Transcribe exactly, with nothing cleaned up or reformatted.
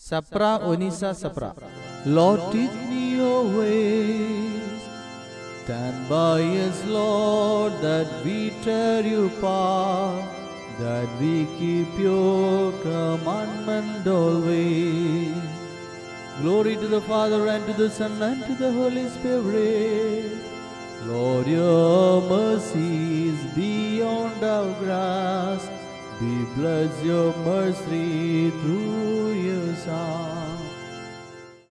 Sapra Onisa Sapra. Lord, teach me your ways. Stand by us, Lord, that we tear you apart, that we keep your commandment always. Glory to the Father, and to the Son, and to the Holy Spirit. Lord, your mercy is beyond our grasp. We bless your mercy through your Son.